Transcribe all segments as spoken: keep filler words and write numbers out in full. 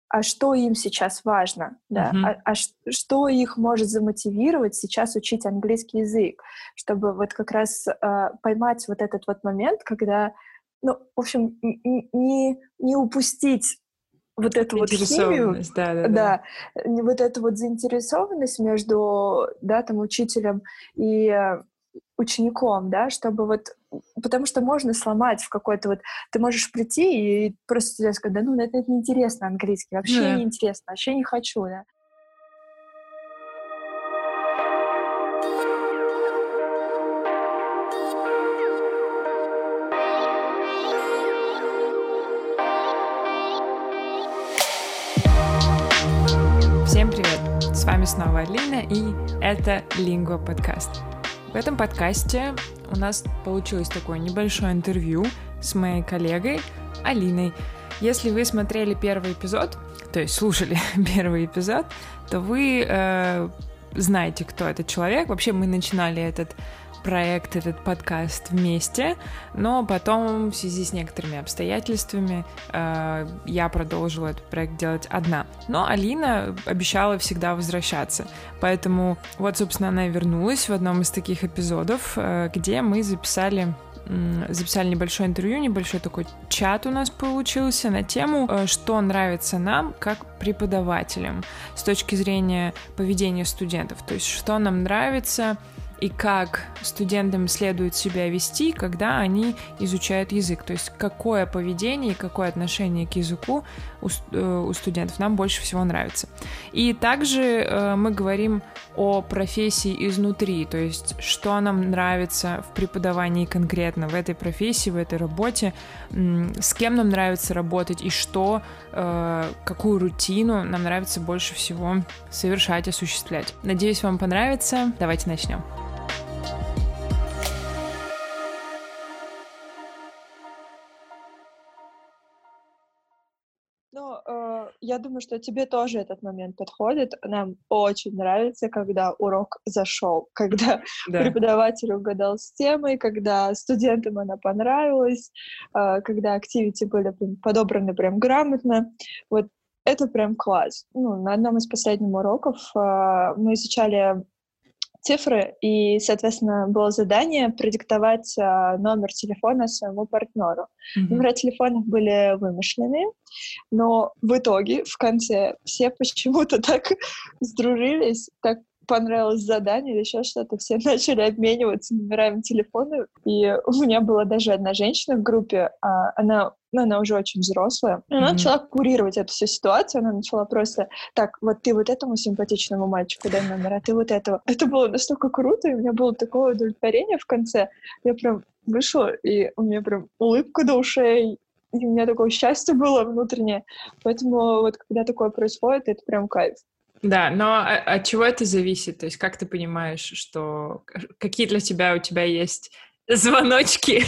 а что им сейчас важно, да, Мгм. а, а ш- что их может замотивировать сейчас учить английский язык, чтобы вот как раз э, поймать вот этот вот момент, когда, ну, в общем, н- н- не, не упустить вот эту вот химию, Заинтересованность, да-да-да. да, не вот эту вот заинтересованность между, да, там, учителем и э, учеником, да, чтобы вот, потому что можно сломать в какой-то вот, ты можешь прийти и просто тебе сказать, да, ну, это, это неинтересно английский, Ну вообще да. неинтересно, вообще не хочу, да. Всем привет! С вами снова Алина, и это Лингва подкаст. В этом подкасте у нас получилось такое небольшое интервью с моей коллегой Алиной. Если вы смотрели первый эпизод, то есть слушали первый эпизод, то вы э, знаете, кто этот человек. Вообще мы начинали этот проект, этот подкаст вместе, но потом в связи с некоторыми обстоятельствами э, я продолжила этот проект делать одна. Но Алина обещала всегда возвращаться, поэтому вот, собственно, она и вернулась в одном из таких эпизодов, э, где мы записали записали небольшое интервью, небольшой такой чат у нас получился на тему, что нравится нам как преподавателям с точки зрения поведения студентов, то есть что нам нравится и как студентам следует себя вести, когда они изучают язык. То есть какое поведение и какое отношение к языку у, у студентов нам больше всего нравится. И также э, мы говорим о профессии изнутри, то есть что нам нравится в преподавании конкретно, в этой профессии, в этой работе, м- с кем нам нравится работать и что, э, какую рутину нам нравится больше всего совершать, осуществлять. Надеюсь, вам понравится. Давайте начнем. Ну, э, я думаю, что тебе тоже этот момент подходит. Нам очень нравится, когда урок зашел, когда Да. преподаватель угадал с темой, когда студентам она понравилась, э, когда активити были прям подобраны прям грамотно. Вот это прям класс. Ну, на одном из последних уроков э, мы изучали цифры, и, соответственно, было задание продиктовать а, номер телефона своему партнеру. Mm-hmm. Номера телефонов были вымышленные, но в итоге, в конце, все почему-то так сдружились, так понравилось задание или еще что-то, все начали обмениваться номерами телефона, и у меня была даже одна женщина в группе, а, она, ну, она уже очень взрослая, и она mm-hmm. начала курировать эту всю ситуацию, она начала просто, так, вот ты вот этому симпатичному мальчику дай номер, а ты вот этого. Это было настолько круто, и у меня было такое удовлетворение в конце, я прям вышла, и у меня прям улыбка до ушей, и у меня такое счастье было внутреннее, поэтому вот когда такое происходит, это прям кайф. Да, но от чего это зависит? То есть как ты понимаешь, что какие для тебя у тебя есть звоночки,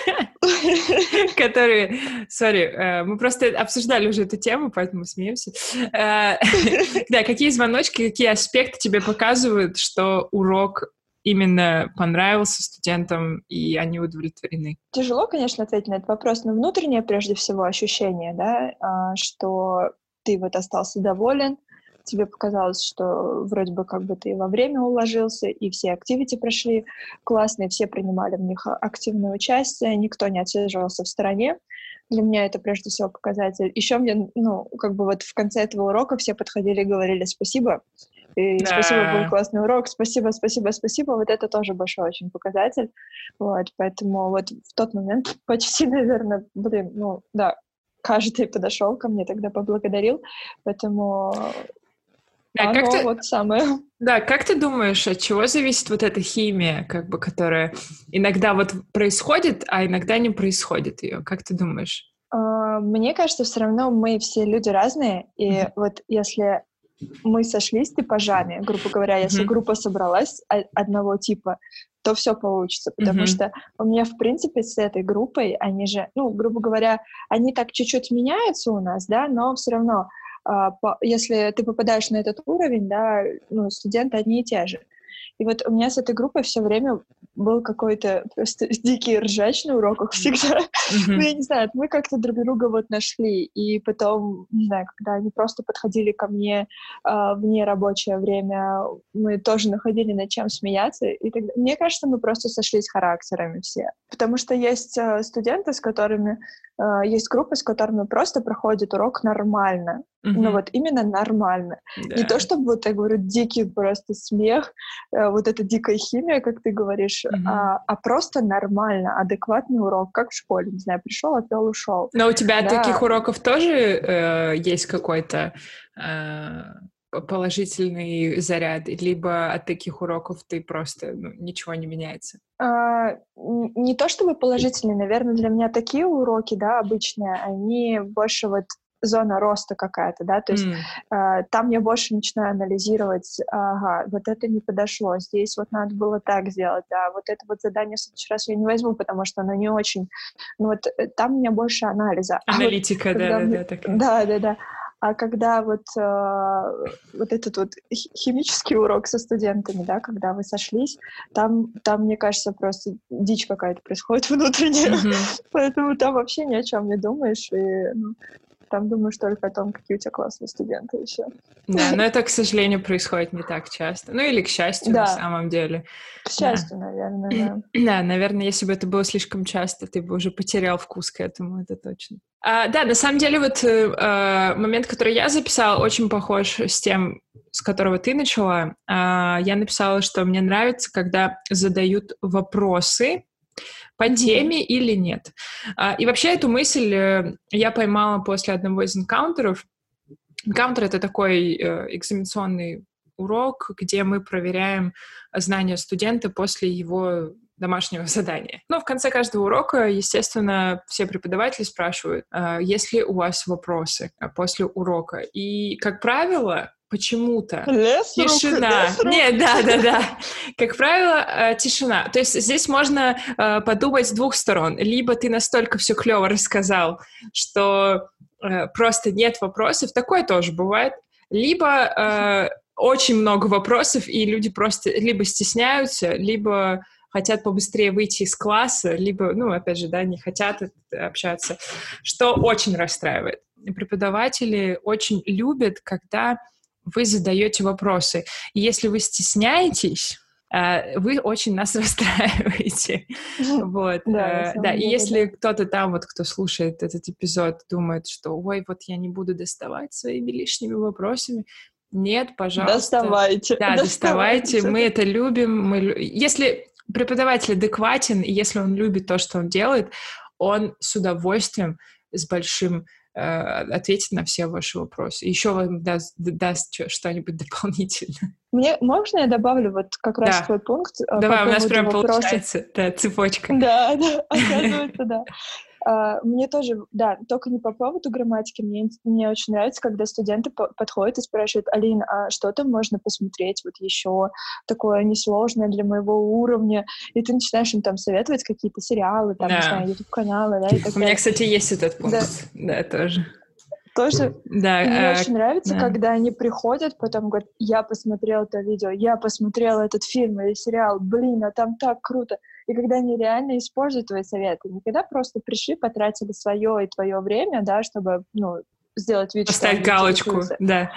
которые... Сори, мы просто обсуждали уже эту тему, поэтому смеемся. Да, какие звоночки, какие аспекты тебе показывают, что урок именно понравился студентам, и они удовлетворены? Тяжело, конечно, ответить на этот вопрос, но внутреннее, прежде всего, ощущение, да, что ты вот остался доволен, тебе показалось, что вроде бы как бы ты во время уложился, и все активити прошли классные, все принимали в них активное участие, никто не отсиживался в стороне. Для меня это прежде всего показатель. Еще мне, ну, как бы вот в конце этого урока все подходили и говорили спасибо, и да. Спасибо, был классный урок, спасибо, спасибо, спасибо. Вот это тоже большой очень показатель. Вот, поэтому вот в тот момент почти, наверное, блин, ну, да, каждый подошел ко мне, тогда поблагодарил, поэтому... Да, Оно как ты... вот самое. Да, как ты думаешь, от чего зависит вот эта химия, как бы, которая иногда вот происходит, а иногда не происходит ее? Как ты думаешь? Мне кажется, все равно мы все люди разные, и mm-hmm. вот если мы сошлись типажами, грубо говоря, если mm-hmm. группа собралась одного типа, то все получится, потому mm-hmm. что у меня, в принципе, с этой группой, они же, ну, грубо говоря, они так чуть-чуть меняются у нас, да, но все равно если ты попадаешь на этот уровень, да, ну, студенты одни и те же. И вот у меня с этой группой все время был какой-то просто дикий ржач на уроках всегда. Mm-hmm. Ну, я не знаю, мы как-то друг друга вот нашли, и потом, не знаю, когда они просто подходили ко мне э, в нерабочее время, мы тоже находили над чем смеяться, и тогда... Мне кажется, мы просто сошлись характерами все. Потому что есть э, студенты, с которыми... Э, есть группы, с которыми просто проходит урок нормально. Mm-hmm. Ну вот именно нормально. Yeah. Не то, чтобы, вот я говорю, дикий просто смех, э, вот эта дикая химия, как ты говоришь, mm-hmm. а, а просто нормально, адекватный урок, как в школе, не знаю, пришел, отвел, ушел. Но у тебя да. таких уроков тоже э, есть какой-то э, положительный заряд, либо от таких уроков ты просто, ну, ничего не меняется? А, не то чтобы положительные, наверное, для меня такие уроки, да, обычные, они больше вот зона роста какая-то, да, то есть mm. э, там я больше начинаю анализировать, ага, вот это не подошло, здесь вот надо было так сделать, да, вот это вот задание в следующий раз я не возьму, потому что оно не очень, ну вот там у меня больше анализа. Аналитика, а вот, да, мы... да, такая. Да, да, да. А когда вот, э, вот этот вот химический урок со студентами, да, когда вы сошлись, там, там, мне кажется, просто дичь какая-то происходит внутренняя, mm-hmm. поэтому там вообще ни о чем не думаешь, и ну, там думаешь только о том, какие у тебя классные студенты еще. Да, но это, к сожалению, происходит не так часто. Ну или к счастью, да. на самом деле. К счастью, да. наверное, да. Да, наверное, если бы это было слишком часто, ты бы уже потерял вкус к этому, это точно. А, да, на самом деле вот э, момент, который я записала, очень похож с тем, с которого ты начала. А, я написала, что мне нравится, когда задают вопросы по теме mm-hmm. или нет. И вообще эту мысль я поймала после одного из энкаунтеров. Энкаунтер — это такой экзаменационный урок, где мы проверяем знания студента после его домашнего задания. Ну, в конце каждого урока, естественно, все преподаватели спрашивают, есть ли у вас вопросы после урока. И, как правило, почему-то лес тишина. Рук, Нет, да, да, да. Как правило, тишина. То есть здесь можно э, подумать с двух сторон. Либо ты настолько все клево рассказал, что э, просто нет вопросов. Такое тоже бывает. Либо э, очень много вопросов, и люди просто либо стесняются, либо хотят побыстрее выйти из класса, либо, ну, опять же, да, не хотят общаться, что очень расстраивает. Преподаватели очень любят, когда вы задаете вопросы. И если вы стесняетесь, вы очень нас расстраиваете. Вот. Да, да. И если да. кто-то там, вот, кто слушает этот эпизод, думает, что ой, вот я не буду доставать своими лишними вопросами, нет, пожалуйста. Доставайте. Да, доставайте. доставайте. Мы это любим. Мы... Если преподаватель адекватен, и если он любит то, что он делает, он с удовольствием, с большим ответить на все ваши вопросы. Еще вам даст, даст что-нибудь дополнительное. Мне, можно я добавлю вот как раз да. твой пункт? Давай, по у нас прям вопросов. Получается да, цепочка. Да, да, оказывается, да. Uh, мне тоже, да, только не по поводу грамматики, мне, мне очень нравится, когда студенты по- подходят и спрашивают: Алина, а что там можно посмотреть вот еще такое несложное для моего уровня? И ты начинаешь им там советовать какие-то сериалы, там, да. не знаю, ютуб-каналы, да, и так У меня, кстати, есть этот пункт, да, да тоже. Тоже? Да. И мне а, очень нравится, да. когда они приходят, потом говорят: я посмотрел это видео, я посмотрел этот фильм или сериал, блин, а там так круто. И когда они реально используют твои советы, не когда просто пришли, потратили свое и твое время, да, чтобы, ну, сделать вид, поставить что галочку, да.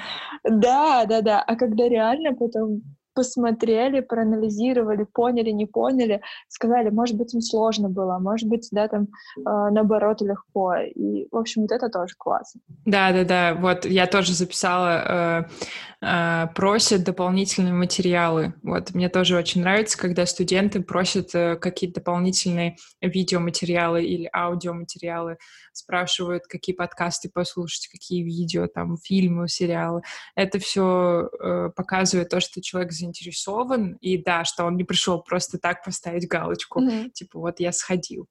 Да, да, да. А когда реально потом посмотрели, проанализировали, поняли, не поняли, сказали, может быть, им сложно было, может быть, да, там, э, наоборот, легко. И, в общем, вот это тоже классно. Да-да-да, вот я тоже записала, э, э, просят дополнительные материалы. Вот мне тоже очень нравится, когда студенты просят э, какие-то дополнительные видеоматериалы или аудиоматериалы, спрашивают, какие подкасты послушать, какие видео, там, фильмы, сериалы. Это все э, показывает то, что человек заинтересован, и да, что он не пришел просто так поставить галочку, mm-hmm. типа вот я сходил.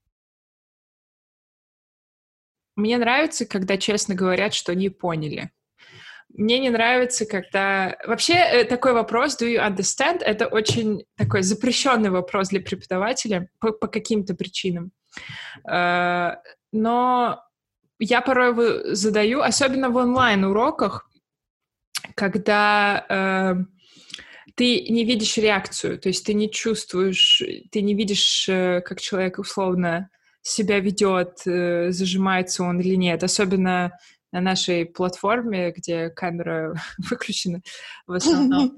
Мне нравится, когда честно говорят, что не поняли. Мне не нравится, когда... Вообще такой вопрос, do you understand? Это очень такой запрещенный вопрос для преподавателя по, по каким-то причинам. Но я порой его задаю, особенно в онлайн-уроках, когда... ты не видишь реакцию, то есть ты не чувствуешь, ты не видишь, как человек условно себя ведет, зажимается он или нет, особенно на нашей платформе, где камера выключена в основном.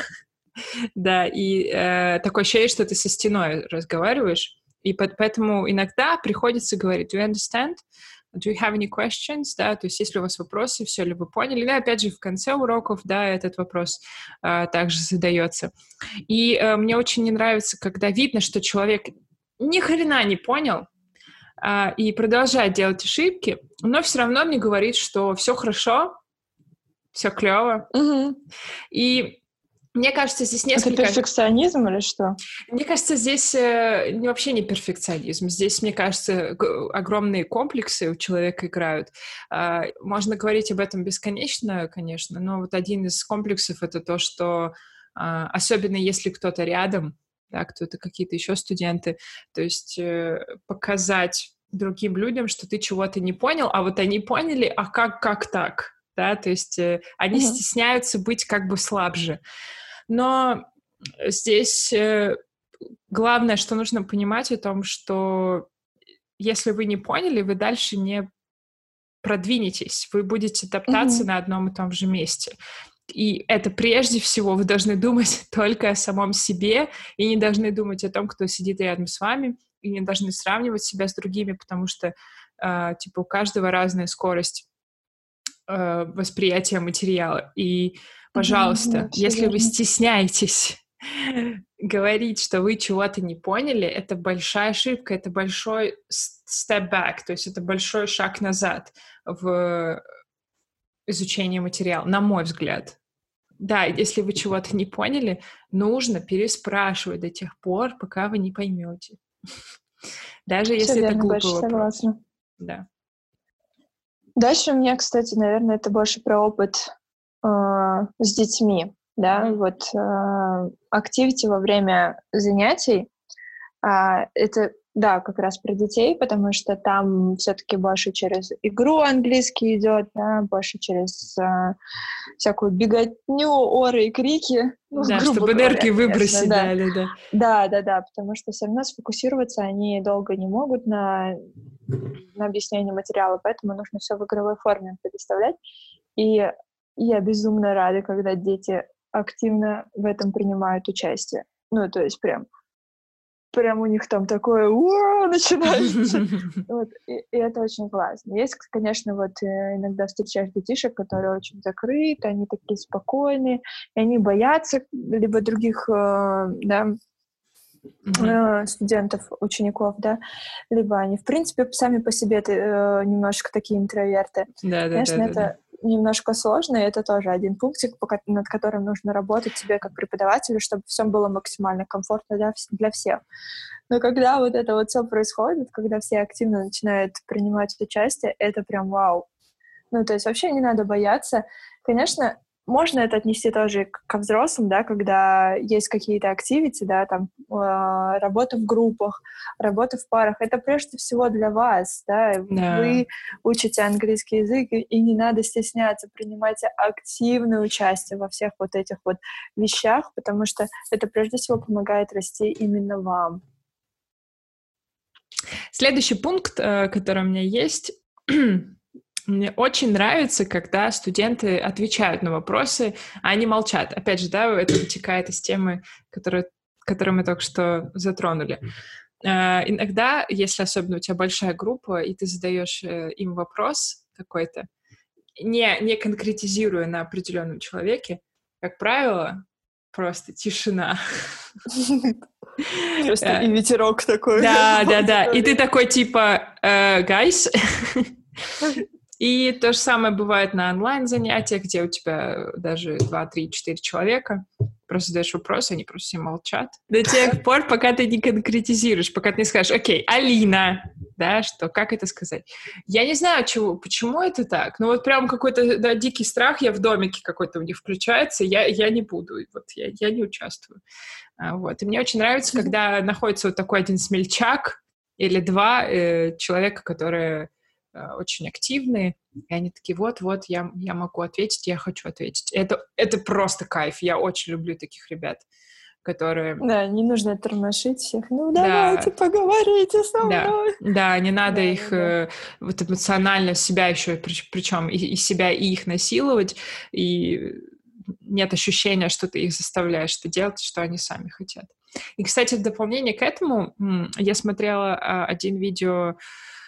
Да, и такое ощущение, что ты со стеной разговариваешь, и поэтому иногда приходится говорить: do you understand? Do you have any questions? Да, то есть если у вас вопросы, все ли вы поняли? Да, опять же, в конце уроков, да, этот вопрос а, также задается. И а, мне очень не нравится, когда видно, что человек ни хрена не понял а, и продолжает делать ошибки, но все равно мне говорит, что все хорошо, все клево. Угу. И мне кажется, здесь несколько... Это перфекционизм или что? Мне кажется, здесь э, вообще не перфекционизм. Здесь, мне кажется, г- огромные комплексы у человека играют. Э, можно говорить об этом бесконечно, конечно, но вот один из комплексов — это то, что э, особенно если кто-то рядом, да, кто-то, какие-то еще студенты, то есть э, показать другим людям, что ты чего-то не понял, а вот они поняли, а как, как так? Да, то есть э, они mm-hmm. стесняются быть как бы слабже. Но здесь э, главное, что нужно понимать о том, что если вы не поняли, вы дальше не продвинетесь, вы будете топтаться mm-hmm. на одном и том же месте. И это прежде всего вы должны думать только о самом себе и не должны думать о том, кто сидит рядом с вами, и не должны сравнивать себя с другими, потому что э, типа у каждого разная скорость э, восприятия материала. И пожалуйста, mm-hmm, если верно. Вы стесняетесь говорить, что вы чего-то не поняли, это большая ошибка, это большой step back, то есть это большой шаг назад в изучении материала, на мой взгляд. Да, если вы чего-то не поняли, нужно переспрашивать до тех пор, пока вы не поймете. Даже Все если верно, это глупый больше вопрос. Согласна. Да. Дальше у меня, кстати, наверное, это больше про опыт э, с детьми, да, mm-hmm. вот э, активити во время занятий, э, это, да, как раз про детей, потому что там все-таки больше через игру английский идет, да, больше через э, всякую беготню, оры и крики. Ну, да, чтобы энергию выбросить, да. да, да. Да, да, да, потому что все равно сфокусироваться они долго не могут на, на объяснении материала, поэтому нужно все в игровой форме предоставлять. И я безумно рада, когда дети активно в этом принимают участие. Ну, то есть прям, прям у них там такое «Уа!» начинается. Вот, и, и это очень классно. Есть, конечно, вот иногда встречаешь детишек, которые очень закрыты, они такие спокойные, и они боятся либо других, э, да, Mm-hmm. студентов, учеников, да, либо они, в принципе, сами по себе э, немножечко такие интроверты. Да, Конечно, да, да, это да. немножко сложно, и это тоже один пунктик, над которым нужно работать тебе как преподавателю, чтобы все было максимально комфортно для, для всех. Но когда вот это вот все происходит, когда все активно начинают принимать участие, это прям вау. Ну, то есть вообще не надо бояться. Конечно, можно это отнести тоже ко взрослым, да, когда есть какие-то активити, да, там, э, работа в группах, работа в парах. Это прежде всего для вас, да. Да. Вы учите английский язык, и не надо стесняться, принимайте активное участие во всех вот этих вот вещах, потому что это прежде всего помогает расти именно вам. Следующий пункт, который у меня есть... Мне очень нравится, когда студенты отвечают на вопросы, а они молчат. Опять же, да, это вытекает из темы, которую, которую мы только что затронули. Э, иногда, если особенно у тебя большая группа, и ты задаешь э, им вопрос какой-то, не, не конкретизируя на определенном человеке, как правило, просто тишина. Просто и ветерок такой. Да, да, да. И ты такой типа, guys... И то же самое бывает на онлайн-занятиях, где у тебя даже два, три, четыре человека. Просто задаешь вопросы, они просто все молчат. До тех пор, пока ты не конкретизируешь, пока ты не скажешь: окей, Алина, да, что, как это сказать? Я не знаю, чего, почему это так, но вот прям какой-то, да, дикий страх, я в домике какой-то у них включается, я, я не буду, вот я, я не участвую. А, вот. И мне очень нравится, когда находится вот такой один смельчак или два э, человека, которые очень активные, и они такие, вот-вот, я, я могу ответить, я хочу ответить. Это, это просто кайф, я очень люблю таких ребят, которые... Да, не нужно тормошить всех. Ну, давайте, Да, поговорите со да, мной. да, не надо Да, их да, да. э, вот эмоционально себя еще, причем и, и себя, и их насиловать, и нет ощущения, что ты их заставляешь это делать, что они сами хотят. И, кстати, в дополнение к этому я смотрела а, один видео,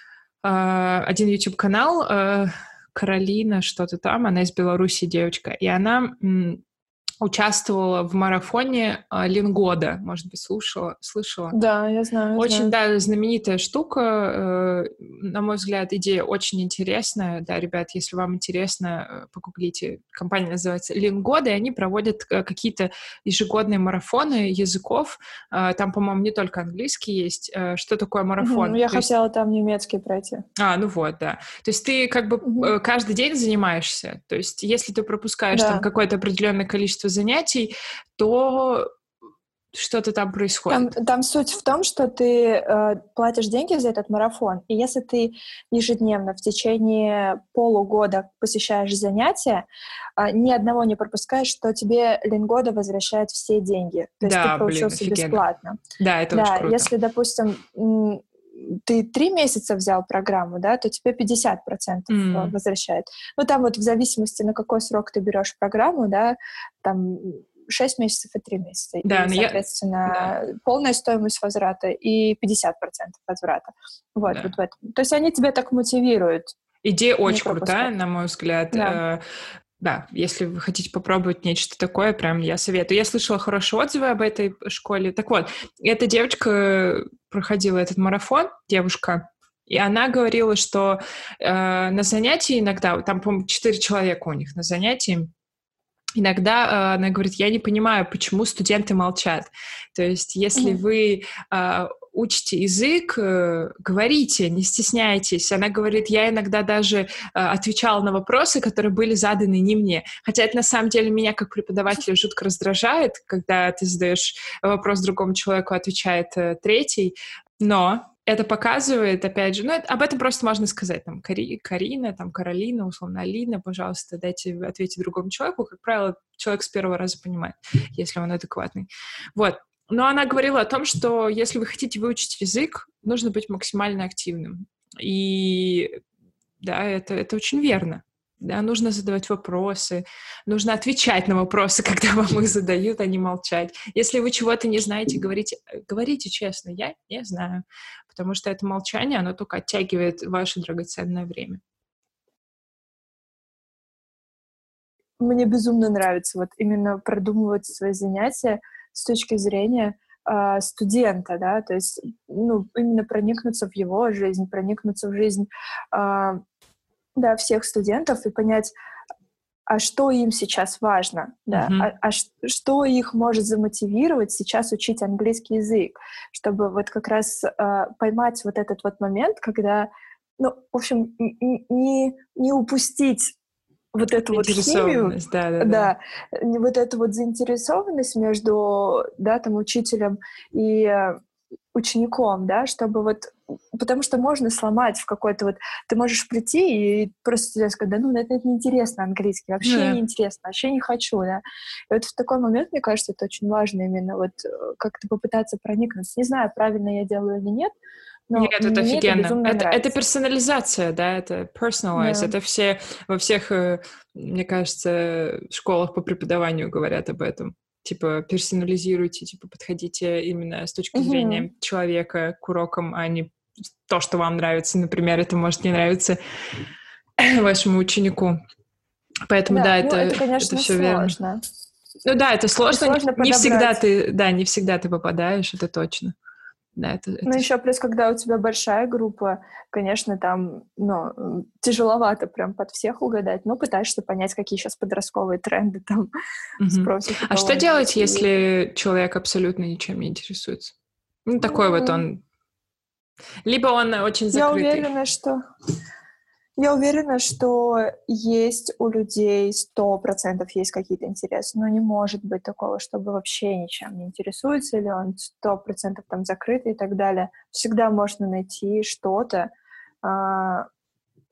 а, один YouTube-канал, а, Каролина, что-то там, она из Беларуси девочка, и она м, участвовала в марафоне а, Лингода, может быть, слушала, слышала? Да, я знаю, Очень, знаю. да, знаменитая штука. э, На мой взгляд, идея очень интересная. Да, ребят, если вам интересно, э, погуглите. Компания называется Лингода, и они проводят э, какие-то ежегодные марафоны языков. Э, Там, по-моему, не только английский есть. Э, Что такое Мгм. марафон? Я То есть хотела там немецкий пройти. а, ну вот, да. То есть ты как бы Мгм. э, каждый день занимаешься. То есть если ты пропускаешь там Да. какое-то определенное количество занятий, то что-то там Там, происходит. там суть в том, что ты э, платишь деньги за этот марафон, и если ты ежедневно в течение полугода посещаешь занятия, э, ни одного не пропускаешь, то тебе Лингода возвращает все деньги. То есть ты Да, блин, проучился офигенно. бесплатно. Да, это очень Да, круто. если, допустим, м, ты три месяца взял программу, да, то тебе пятьдесят процентов Mm. возвращает. Ну, там вот в зависимости, на какой срок ты берешь программу, да, там шесть месяцев и три месяца. Да, И, но я... соответственно, Да, полная стоимость возврата и пятьдесят процентов возврата. Вот, да. вот в этом. То есть они тебя так мотивируют Идея не очень крутая, пропускать. на мой взгляд. Да. Э, Да, если вы хотите попробовать нечто такое, прям я советую. Я слышала хорошие отзывы об этой школе. Так вот, эта девочка проходила этот марафон, девушка, и она говорила, что э, на занятии иногда, там, по-моему, четыре человека у них на занятии, иногда э, она говорит, я не понимаю, почему студенты молчат. То есть, если Мгм. вы э, учите язык, э, говорите, не стесняйтесь. Она говорит, я иногда даже э, отвечала на вопросы, которые были заданы не мне. Хотя это на самом деле меня как преподавателя жутко раздражает, когда ты задаешь вопрос другому человеку, отвечает э, третий. Но это показывает, опять же, ну, это, об этом просто можно сказать, там, Кари, Карина, там, Каролина, условно, Алина, пожалуйста, дайте ответить другому человеку. Как правило, человек с первого раза понимает, если он адекватный. Вот. Но она говорила о том, что если вы хотите выучить язык, нужно быть максимально активным. И да, это, это очень верно. Да, нужно задавать вопросы, нужно отвечать на вопросы, когда вам их задают, а не молчать. Если вы чего-то не знаете, говорите, говорите честно, я не знаю, потому что это молчание, оно только оттягивает ваше драгоценное время. Мне безумно нравится вот именно продумывать свои занятия с точки зрения э, студента, да, то есть, ну, именно проникнуться в его жизнь, проникнуться в жизнь, э, да, всех студентов и понять, а что им сейчас важно, да, Мгм. а, а ш- что их может замотивировать сейчас учить английский язык, чтобы вот как раз э, поймать вот этот вот момент, когда, ну, в общем, н- н- не, не упустить вот эту вот химию, Заинтересованность, да-да-да. да, э, вот эту вот заинтересованность между, да, там, учителем и э, учеником, да, чтобы вот, потому что можно сломать в какой-то вот, ты можешь прийти и просто тебе сказать, да, ну, это, это неинтересно английский, Ну вообще да. неинтересно, вообще не хочу, да. И вот в такой момент, мне кажется, это очень важно именно вот э, как-то попытаться проникнуться. Не знаю, правильно я делаю или нет, но Нет, это мне это офигенно. безумно Это, это нравится. персонализация, да, это personalize. Да. Это все во всех, э, мне кажется, школах по преподаванию говорят об этом. Типа персонализируйте, типа подходите именно с точки Мгм. зрения человека к урокам, а не то, что вам нравится. Например, это может не нравиться вашему ученику. Поэтому Да, да, ну это, это, это конечно, все верно. сложно. Ну да, это И сложно. Не, сложно не всегда подобрать. ты, да, не всегда ты попадаешь, это точно. Да, это, Ну, это еще плюс, когда у тебя большая группа, конечно, там, ну, м, тяжеловато прям под всех угадать, но пытаешься понять, какие сейчас подростковые тренды там Мгм. спросят у А что кого-нибудь. делать, И, если человек абсолютно ничем не интересуется? Ну, такой вот ну, он. Либо он очень я закрытый. уверена, что я уверена, что есть у людей сто процентов есть какие-то интересы, но не может быть такого, чтобы вообще ничем не интересуется, или он сто процентов там закрытый и так далее. Всегда можно найти что-то, а,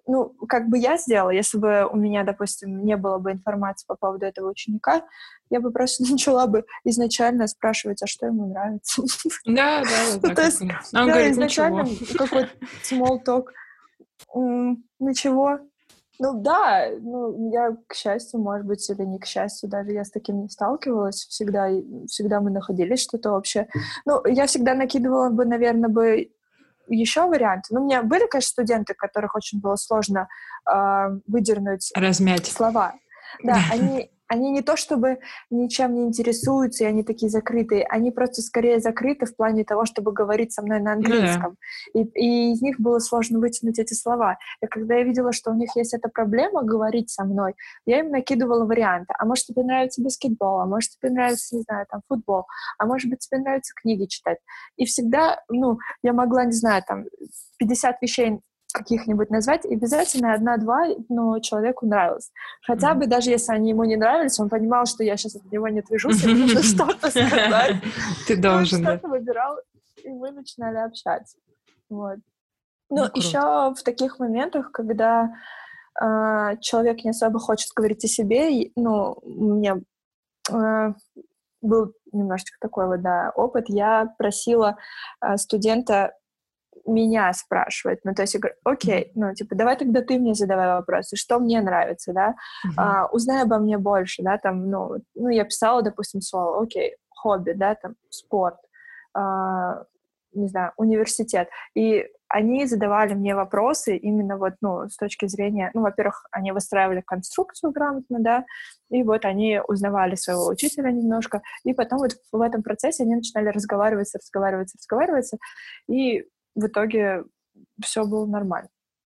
ну, как бы я сделала, если бы у меня, допустим, не было бы информации по поводу этого ученика, я бы просто начала бы изначально спрашивать, а что ему нравится. Да, да, да. То есть, да, изначально какой-то small talk. Ничего. Ну да, ну я, к счастью, может быть, или не к счастью, даже я с таким не сталкивалась. Всегда, всегда мы находили что-то общее. Ну, я всегда накидывала бы, наверное, бы еще варианты. Ну, у меня были, конечно, студенты, которых очень было сложно э, выдернуть размять слова. Да, они, они не то чтобы ничем не интересуются, и они такие закрытые, они просто скорее закрыты в плане того, чтобы говорить со мной на английском. Ну, да. и, и из них было сложно вытянуть эти слова. И когда я видела, что у них есть эта проблема говорить со мной, я им накидывала варианты. А может, тебе нравится баскетбол, а может, тебе нравится, не знаю, там, футбол, а может быть, тебе нравится книги читать. И всегда, ну, я могла, не знаю, там, пятьдесят вещей каких-нибудь назвать, и обязательно одна-два, но человеку нравилось. Хотя бы даже если они ему не нравились, он понимал, что я сейчас от него не отвяжусь, ему нужно что-то сказать. Ты должен, да. Он что-то выбирал, и мы начинали общаться. Вот. Ну, еще в таких моментах, когда э, человек не особо хочет говорить о себе, ну, у меня э, был немножечко такой вот, да, опыт, я просила э, студента меня спрашивать. Ну, то есть я говорю, окей, ну, типа, давай тогда ты мне задавай вопросы, что мне нравится, да, uh-huh. а, узнай обо мне больше, да, там, ну, ну, я писала, допустим, слово, окей, хобби, да, там, спорт, а, не знаю, университет, и они задавали мне вопросы именно вот, ну, с точки зрения, ну, во-первых, они выстраивали конструкцию грамотно, да, и вот они узнавали своего учителя немножко, и потом вот в этом процессе они начинали разговаривать, разговаривать, разговаривать, и в итоге все было нормально.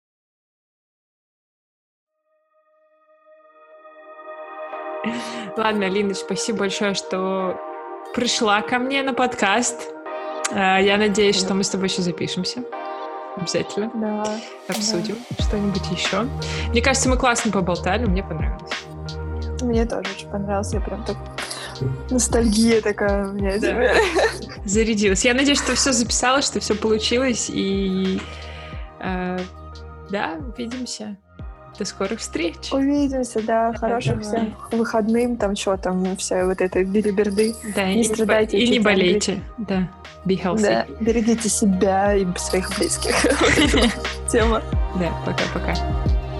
Ладно, Лина, спасибо большое, что пришла ко мне на подкаст. Я надеюсь, что мы с тобой еще запишемся. Обязательно. Да. Обсудим да. что-нибудь еще. Мне кажется, мы классно поболтали, мне понравилось. Мне тоже очень понравилось. Я прям так... Ностальгия такая у меня теперь. Да. Зарядилась. Я надеюсь, что все записала, что все получилось. И э, да, увидимся. До скорых встреч. Увидимся, да. Хороших да, всем выходным. Там что там, вся вот этой билиберды. Да, не и страдайте. И не болейте. Да. Be healthy. Да. Берегите себя и своих близких. Тема. Да, пока-пока.